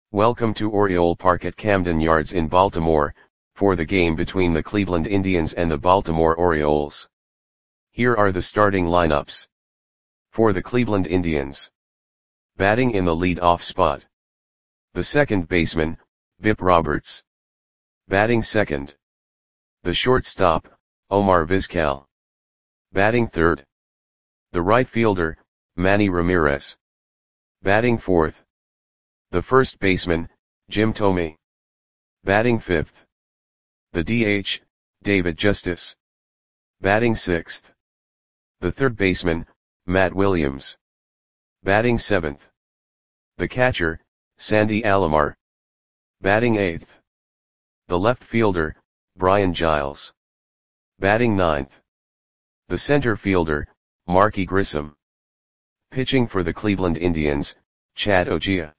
Welcome to Oriole Park at Camden Yards in Baltimore, for the game between the Cleveland Indians and the Baltimore Orioles. Here are the starting lineups. For the Cleveland Indians. Batting in the lead-off spot. The second baseman, Bip Roberts. Batting second. The shortstop, Omar Vizquel. Batting third. The right fielder, Manny Ramirez. Batting fourth. The first baseman, Jim Thome. Batting fifth. The DH, David Justice. Batting sixth. The third baseman, Matt Williams. Batting seventh. The catcher, Sandy Alomar. Batting eighth. The left fielder, Brian Giles. Batting ninth. The center fielder, Marky Grissom. Pitching for the Cleveland Indians, Chad Ogea.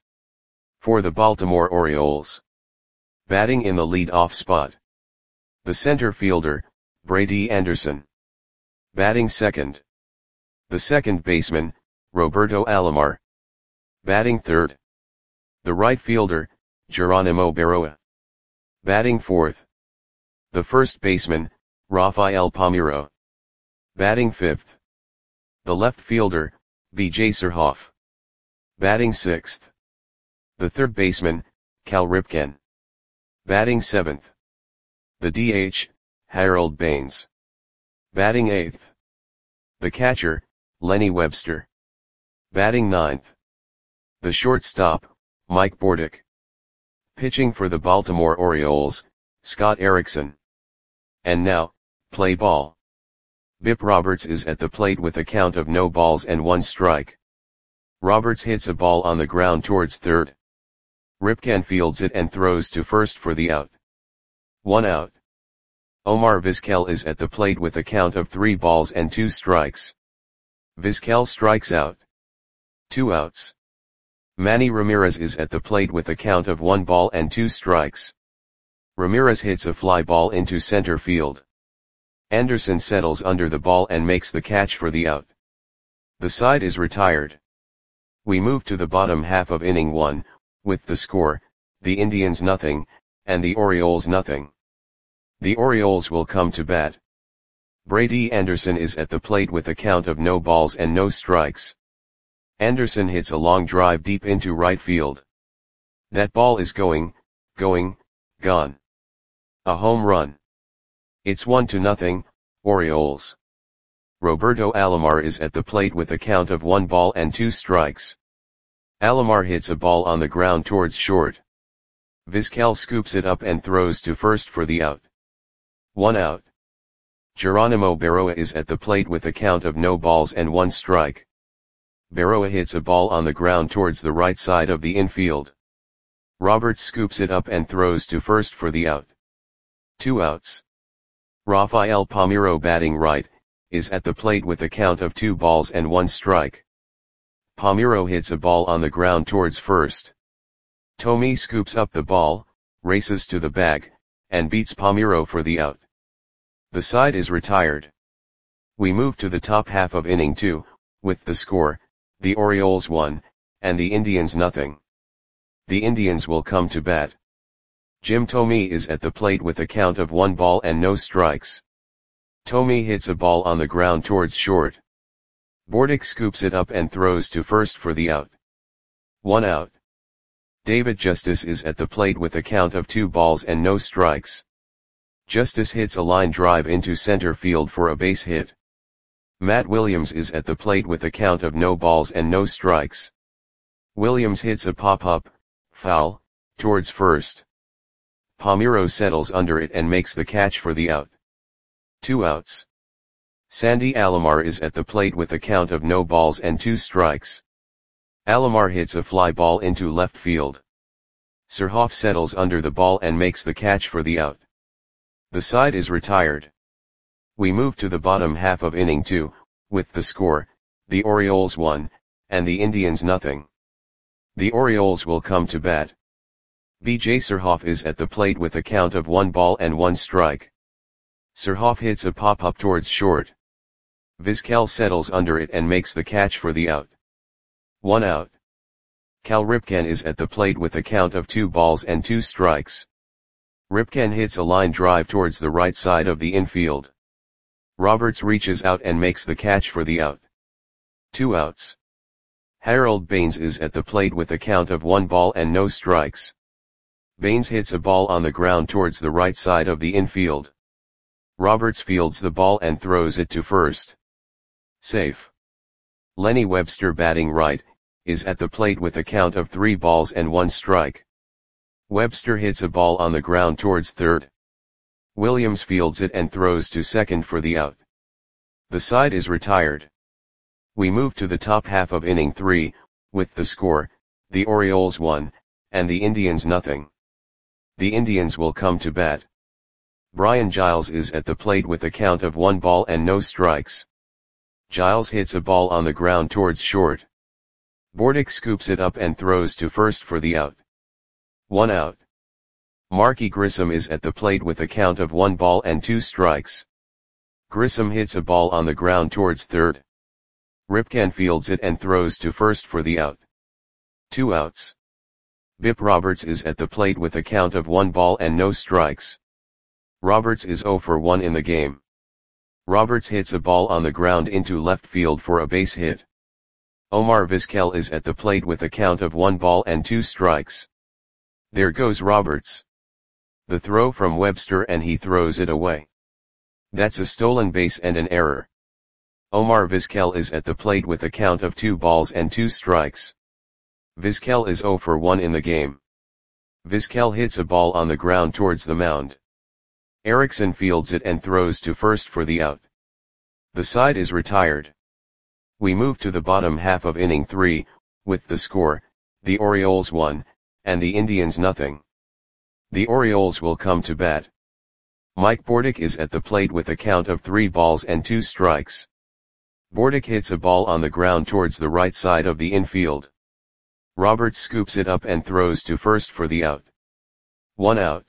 For the Baltimore Orioles. Batting in the lead-off spot. The center fielder, Brady Anderson. Batting second. The second baseman, Roberto Alomar. Batting third. The right fielder, Geronimo Berroa. Batting fourth. The first baseman, Rafael Palmeiro. Batting fifth. The left fielder, B.J. Surhoff. Batting sixth. The third baseman, Cal Ripken. Batting seventh. The DH, Harold Baines. Batting eighth. The catcher, Lenny Webster. Batting ninth. The shortstop, Mike Bordick. Pitching for the Baltimore Orioles, Scott Erickson. And now, play ball. Bip Roberts is at the plate with a count of no balls and one strike. Roberts hits a ball on the ground towards third. Ripken fields it and throws to first for the out. 1 out. Omar Vizquel is at the plate with a count of 3 balls and 2 strikes. Vizquel strikes out. 2 outs. Manny Ramirez is at the plate with a count of 1 ball and 2 strikes. Ramirez hits a fly ball into center field. Anderson settles under the ball and makes the catch for the out. The side is retired. We move to the bottom half of inning 1, with the score, the Indians nothing, and the Orioles nothing. The Orioles will come to bat. Brady Anderson is at the plate with a count of no balls and no strikes. Anderson hits a long drive deep into right field. That ball is gone. A home run. It's 1-0, Orioles. Roberto Alomar is at the plate with a count of 1 ball and 2 strikes. Alomar hits a ball on the ground towards short. Vizquel scoops it up and throws to first for the out. 1 out. Geronimo Berroa is at the plate with a count of no balls and 1 strike. Berroa hits a ball on the ground towards the right side of the infield. Roberts scoops it up and throws to first for the out. 2 outs. Rafael Palmeiro, batting right, is at the plate with a count of 2 balls and 1 strike. Palmeiro hits a ball on the ground towards first. Thome scoops up the ball, races to the bag, and beats Palmeiro for the out. The side is retired. We move to the top half of inning 2, with the score, the Orioles 1, and the Indians nothing. The Indians will come to bat. Jim Thome is at the plate with a count of 1 ball and no strikes. Thome hits a ball on the ground towards short. Bordick scoops it up and throws to first for the out. 1 out. David Justice is at the plate with a count of 2 balls and no strikes. Justice hits a line drive into center field for a base hit. Matt Williams is at the plate with a count of no balls and no strikes. Williams hits a pop-up, foul, towards first. Palmeiro settles under it and makes the catch for the out. 2 outs. Sandy Alomar is at the plate with a count of no balls and 2 strikes. Alomar hits a fly ball into left field. Surhoff settles under the ball and makes the catch for the out. The side is retired. We move to the bottom half of inning 2, with the score, the Orioles 1, and the Indians nothing. The Orioles will come to bat. B.J. Surhoff is at the plate with a count of 1 ball and 1 strike. Surhoff hits a pop-up towards short. Vizquel settles under it and makes the catch for the out. 1 out. Cal Ripken is at the plate with a count of 2 balls and 2 strikes. Ripken hits a line drive towards the right side of the infield. Roberts reaches out and makes the catch for the out. 2 outs. Harold Baines is at the plate with a count of 1 ball and no strikes. Baines hits a ball on the ground towards the right side of the infield. Roberts fields the ball and throws it to first. Safe. Lenny Webster, batting right, is at the plate with a count of 3 balls and 1 strike. Webster hits a ball on the ground towards third. Williams fields it and throws to second for the out. The side is retired. We move to the top half of inning 3, with the score, the Orioles 1, and the Indians nothing. The Indians will come to bat. Brian Giles is at the plate with a count of 1 ball and no strikes. Giles hits a ball on the ground towards short. Bordick scoops it up and throws to first for the out. 1 out. Marky Grissom is at the plate with a count of 1 ball and 2 strikes. Grissom hits a ball on the ground towards third. Ripken fields it and throws to first for the out. 2 outs. Bip Roberts is at the plate with a count of 1 ball and no strikes. Roberts is 0 for 1 in the game. Roberts hits a ball on the ground into left field for a base hit. Omar Vizquel is at the plate with a count of 1 ball and 2 strikes. There goes Roberts. The throw from Webster and he throws it away. That's a stolen base and an error. Omar Vizquel is at the plate with a count of 2 balls and 2 strikes. Vizquel is 0 for 1 in the game. Vizquel hits a ball on the ground towards the mound. Erickson fields it and throws to first for the out. The side is retired. We move to the bottom half of inning 3, with the score, the Orioles 1, and the Indians nothing. The Orioles will come to bat. Mike Bordick is at the plate with a count of 3 balls and 2 strikes. Bordick hits a ball on the ground towards the right side of the infield. Roberts scoops it up and throws to first for the out. 1 out.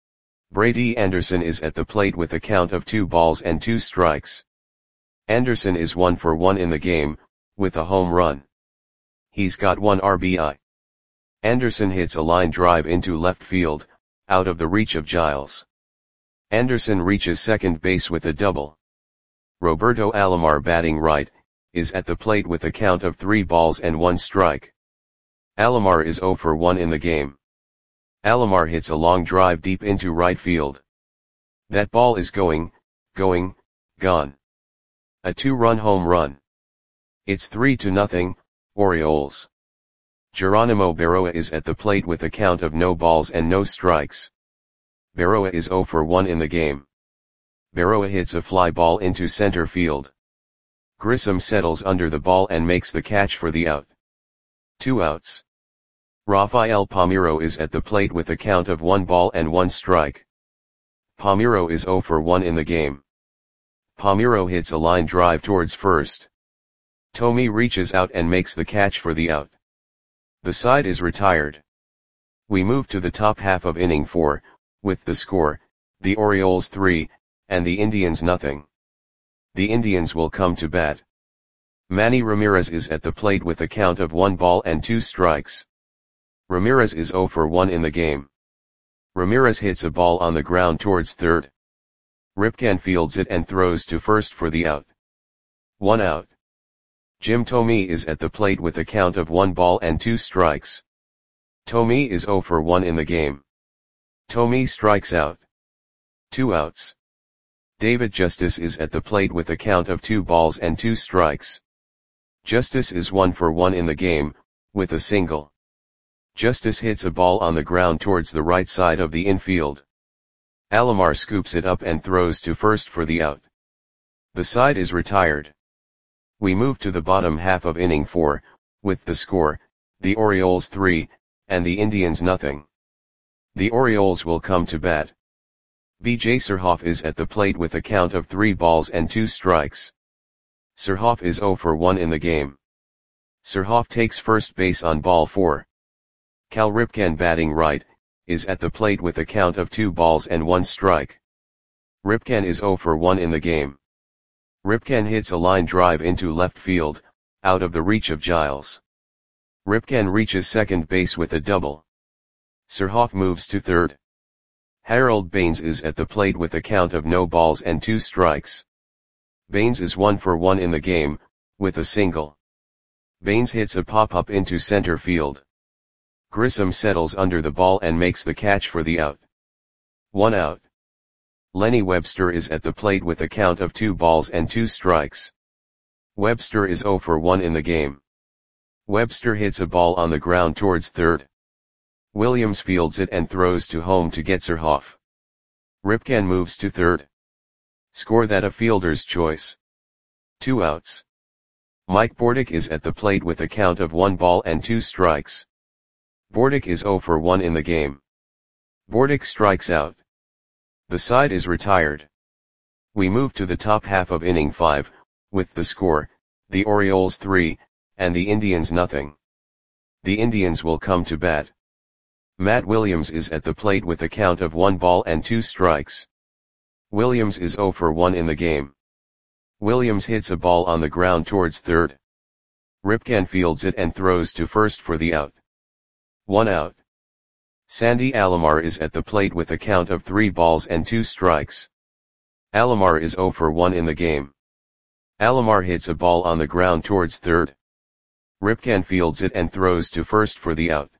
Brady Anderson is at the plate with a count of 2 balls and 2 strikes. Anderson is 1 for 1 in the game, with a home run. He's got 1 RBI. Anderson hits a line drive into left field, out of the reach of Giles. Anderson reaches second base with a double. Roberto Alomar, batting right, is at the plate with a count of 3 balls and 1 strike. Alomar is 0 for 1 in the game. Alomar hits a long drive deep into right field. That ball is gone. A 2-run home run. It's 3-0, Orioles. Geronimo Berroa is at the plate with a count of no balls and no strikes. Berroa is 0 for 1 in the game. Berroa hits a fly ball into center field. Grissom settles under the ball and makes the catch for the out. 2 outs. Rafael Palmeiro is at the plate with a count of 1 ball and 1 strike. Palmeiro is 0 for 1 in the game. Palmeiro hits a line drive towards first. Tomey reaches out and makes the catch for the out. The side is retired. We move to the top half of inning 4, with the score, the Orioles 3, and the Indians nothing. The Indians will come to bat. Manny Ramirez is at the plate with a count of 1 ball and 2 strikes. Ramirez is 0 for 1 in the game. Ramirez hits a ball on the ground towards third. Ripken fields it and throws to first for the out. 1 out. Jim Thome is at the plate with a count of 1 ball and 2 strikes. Thome is 0 for 1 in the game. Thome strikes out. 2 outs. David Justice is at the plate with a count of 2 balls and 2 strikes. Justice is 1 for 1 in the game, with a single. Justice hits a ball on the ground towards the right side of the infield. Alomar scoops it up and throws to first for the out. The side is retired. We move to the bottom half of inning 4, with the score, the Orioles 3, and the Indians nothing. The Orioles will come to bat. B.J. Surhoff is at the plate with a count of 3 balls and 2 strikes. Surhoff is 0 for 1 in the game. Surhoff takes first base on ball 4. Cal Ripken, batting right, is at the plate with a count of 2 balls and 1 strike. Ripken is 0 for 1 in the game. Ripken hits a line drive into left field, out of the reach of Giles. Ripken reaches second base with a double. Surhoff moves to third. Harold Baines is at the plate with a count of no balls and 2 strikes. Baines is 1 for 1 in the game, with a single. Baines hits a pop-up into center field. Grissom settles under the ball and makes the catch for the out. 1 out. Lenny Webster is at the plate with a count of 2 balls and 2 strikes. Webster is 0 for 1 in the game. Webster hits a ball on the ground towards third. Williams fields it and throws to home to get Surhoff. Ripken moves to third. Score that a fielder's choice. 2 outs. Mike Bordick is at the plate with a count of 1 ball and 2 strikes. Bordick is 0 for 1 in the game. Bordick strikes out. The side is retired. We move to the top half of inning 5, with the score, the Orioles 3, and the Indians nothing. The Indians will come to bat. Matt Williams is at the plate with a count of 1 ball and 2 strikes. Williams is 0 for 1 in the game. Williams hits a ball on the ground towards third. Ripken fields it and throws to first for the out. 1 out. Sandy Alomar is at the plate with a count of 3 balls and 2 strikes. Alomar is 0 for 1 in the game. Alomar hits a ball on the ground towards third. Ripken fields it and throws to first for the out.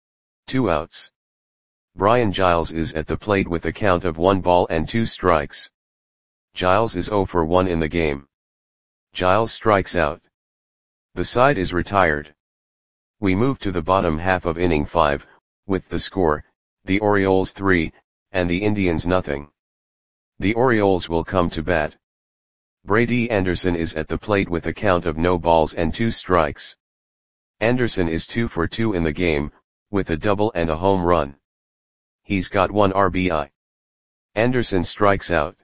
2 outs. Brian Giles is at the plate with a count of 1 ball and 2 strikes. Giles is 0 for 1 in the game. Giles strikes out. The side is retired. We move to the bottom half of inning 5, with the score, the Orioles 3, and the Indians nothing. The Orioles will come to bat. Brady Anderson is at the plate with a count of no balls and 2 strikes. Anderson is 2 for 2 in the game, with a double and a home run. He's got 1 RBI. Anderson strikes out.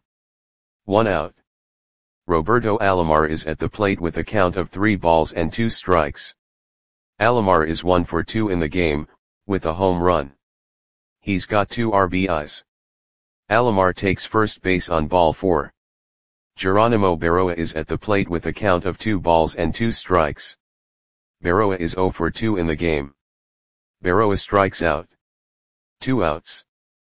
1 out. Roberto Alomar is at the plate with a count of 3 balls and 2 strikes. Alomar is 1 for 2 in the game, with a home run. He's got 2 RBIs. Alomar takes first base on ball 4. Geronimo Berroa is at the plate with a count of 2 balls and 2 strikes. Berroa is 0 for 2 in the game. Berroa strikes out. 2 outs.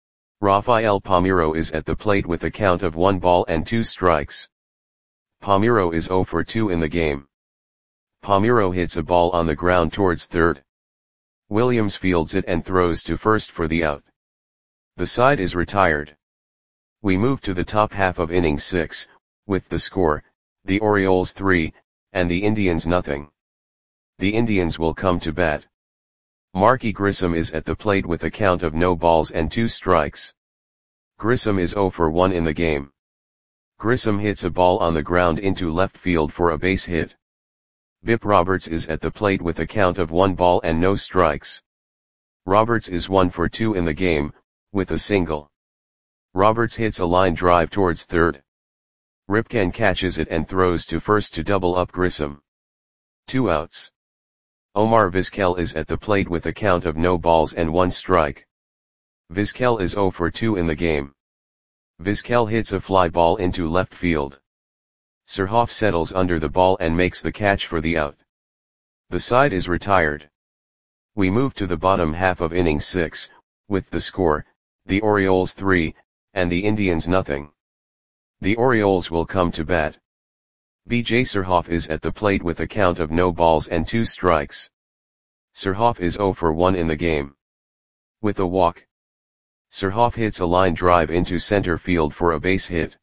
Rafael Palmeiro is at the plate with a count of 1 ball and 2 strikes. Palmeiro is 0 for 2 in the game. Palmeiro hits a ball on the ground towards third. Williams fields it and throws to first for the out. The side is retired. We move to the top half of inning 6, with the score, the Orioles 3, and the Indians nothing. The Indians will come to bat. Marky Grissom is at the plate with a count of no balls and 2 strikes. Grissom is 0 for 1 in the game. Grissom hits a ball on the ground into left field for a base hit. Bip Roberts is at the plate with a count of 1 ball and no strikes. Roberts is 1 for 2 in the game, with a single. Roberts hits a line drive towards third. Ripken catches it and throws to first to double up Grissom. 2 outs. Omar Vizquel is at the plate with a count of no balls and 1 strike. Vizquel is 0 for 2 in the game. Vizquel hits a fly ball into left field. Surhoff settles under the ball and makes the catch for the out. The side is retired. We move to the bottom half of inning 6, with the score, the Orioles 3, and the Indians nothing. The Orioles will come to bat. B.J. Surhoff is at the plate with a count of no balls and 2 strikes. Surhoff is 0 for 1 in the game. With a walk. Surhoff hits a line drive into center field for a base hit.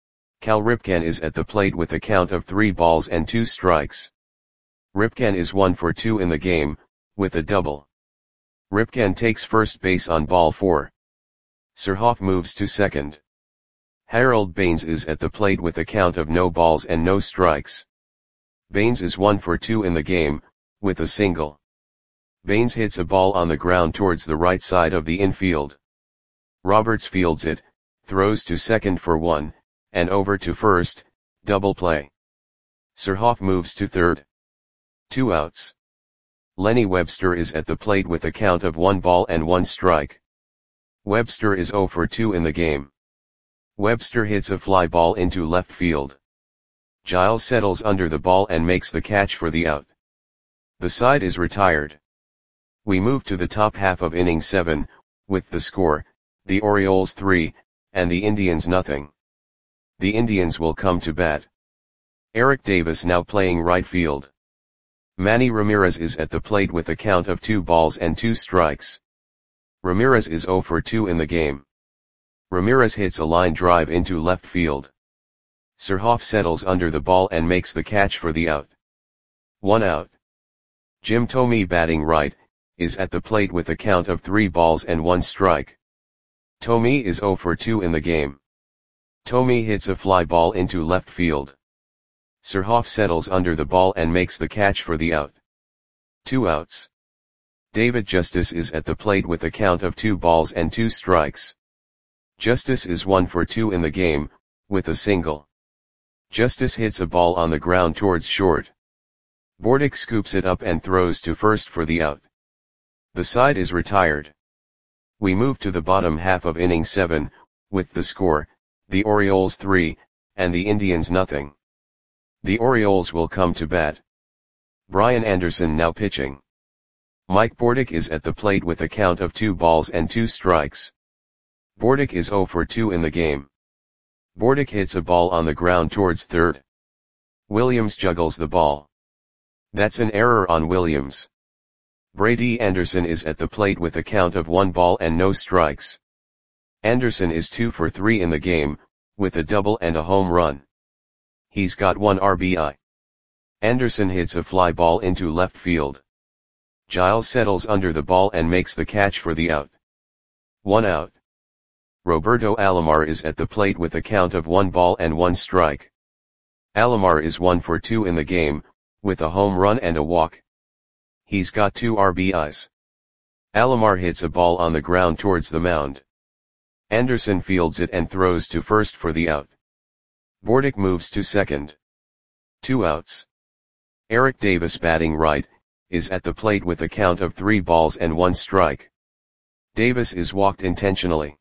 Cal Ripken is at the plate with a count of 3 balls and 2 strikes. Ripken is 1 for 2 in the game, with a double. Ripken takes first base on ball 4. Surhoff moves to second. Harold Baines is at the plate with a count of no balls and no strikes. Baines is 1 for 2 in the game, with a single. Baines hits a ball on the ground towards the right side of the infield. Roberts fields it, throws to second for 1, and over to first, double play. Surhoff moves to third. 2 outs. Lenny Webster is at the plate with a count of 1 ball and 1 strike. Webster is 0 for 2 in the game. Webster hits a fly ball into left field. Giles settles under the ball and makes the catch for the out. The side is retired. We move to the top half of inning 7, with the score, the Orioles 3, and the Indians nothing. The Indians will come to bat. Eric Davis now playing right field. Manny Ramirez is at the plate with a count of 2 balls and 2 strikes. Ramirez is 0 for 2 in the game. Ramirez hits a line drive into left field. Surhoff settles under the ball and makes the catch for the out. 1 out. Jim Thome batting right, is at the plate with a count of 3 balls and 1 strike. Thome is 0 for 2 in the game. Thome hits a fly ball into left field. Surhoff settles under the ball and makes the catch for the out. 2 outs. David Justice is at the plate with a count of 2 balls and 2 strikes. Justice is 1 for 2 in the game, with a single. Justice hits a ball on the ground towards short. Bordick scoops it up and throws to first for the out. The side is retired. We move to the bottom half of inning 7, with the score, the Orioles 3, and the Indians nothing. The Orioles will come to bat. Brian Anderson now pitching. Mike Bordick is at the plate with a count of 2 balls and 2 strikes. Bordick is 0 for 2 in the game. Bordick hits a ball on the ground towards third. Williams juggles the ball. That's an error on Williams. Brady Anderson is at the plate with a count of 1 ball and no strikes. Anderson is 2 for 3 in the game, with a double and a home run. He's got 1 RBI. Anderson hits a fly ball into left field. Giles settles under the ball and makes the catch for the out. 1 out. Roberto Alomar is at the plate with a count of 1 ball and 1 strike. Alomar is 1 for 2 in the game, with a home run and a walk. He's got 2 RBIs. Alomar hits a ball on the ground towards the mound. Anderson fields it and throws to first for the out. Bordick moves to second. 2 outs. Eric Davis batting right, is at the plate with a count of 3 balls and 1 strike. Davis is walked intentionally.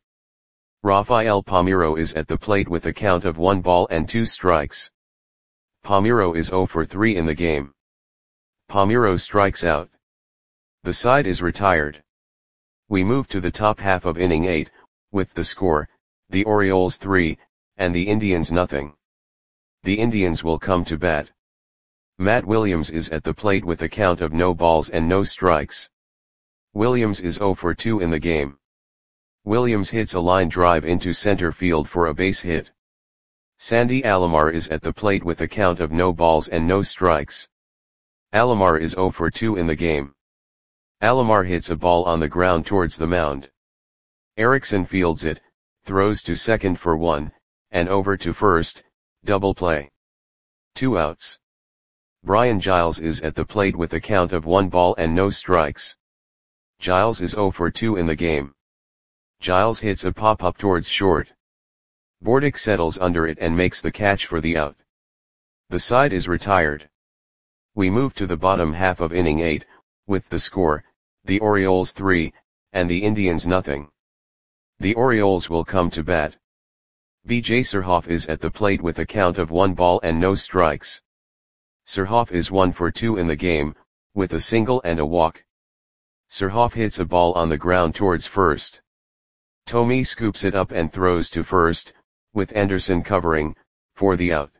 Rafael Palmeiro is at the plate with a count of 1 ball and 2 strikes. Palmeiro is 0 for 3 in the game. Palmeiro strikes out. The side is retired. We move to the top half of inning 8, with the score, the Orioles 3, and the Indians nothing. The Indians will come to bat. Matt Williams is at the plate with a count of no balls and no strikes. Williams is 0 for 2 in the game. Williams hits a line drive into center field for a base hit. Sandy Alomar is at the plate with a count of no balls and no strikes. Alomar is 0 for 2 in the game. Alomar hits a ball on the ground towards the mound. Erickson fields it, throws to second for 1, and over to first, double play. 2 outs. Brian Giles is at the plate with a count of 1 ball and no strikes. Giles is 0 for 2 in the game. Giles hits a pop-up towards short. Bordick settles under it and makes the catch for the out. The side is retired. We move to the bottom half of inning 8, with the score, the Orioles 3, and the Indians nothing. The Orioles will come to bat. B.J. Surhoff is at the plate with a count of 1 ball and no strikes. Surhoff is 1 for 2 in the game, with a single and a walk. Surhoff hits a ball on the ground towards first. Thome scoops it up and throws to first, with Anderson covering, for the out.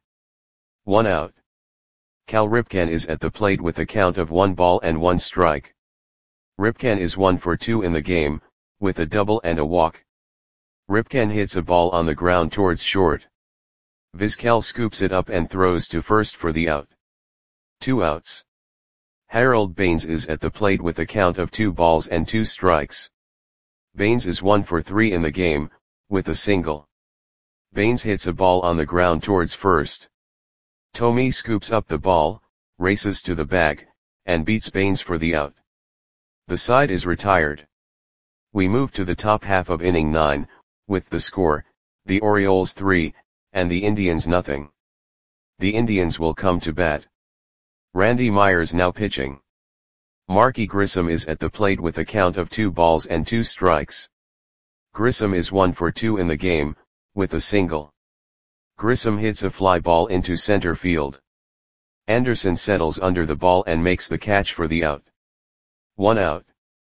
1 out. Cal Ripken is at the plate with a count of 1 ball and 1 strike. Ripken is 1 for 2 in the game, with a double and a walk. Ripken hits a ball on the ground towards short. Vizquel scoops it up and throws to first for the out. 2 outs. Harold Baines is at the plate with a count of 2 balls and 2 strikes. Baines is 1 for 3 in the game, with a single. Baines hits a ball on the ground towards first. Thome scoops up the ball, races to the bag, and beats Baines for the out. The side is retired. We move to the top half of inning 9, with the score, the Orioles 3, and the Indians nothing. The Indians will come to bat. Randy Myers now pitching. Marky Grissom is at the plate with a count of 2 balls and 2 strikes. Grissom is 1 for 2 in the game, with a single. Grissom hits a fly ball into center field. Anderson settles under the ball and makes the catch for the out. 1 out.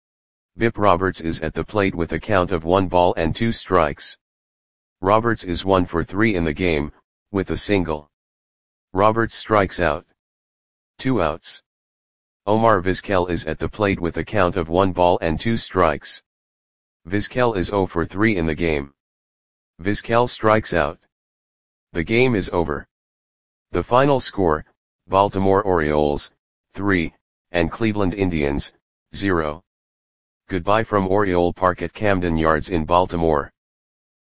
Bip Roberts is at the plate with a count of 1 ball and 2 strikes. Roberts is 1 for 3 in the game, with a single. Roberts strikes out. 2 outs. Omar Vizquel is at the plate with a count of 1 ball and 2 strikes. Vizquel is 0 for 3 in the game. Vizquel strikes out. The game is over. The final score, Baltimore Orioles, 3, and Cleveland Indians, 0. Goodbye from Oriole Park at Camden Yards in Baltimore.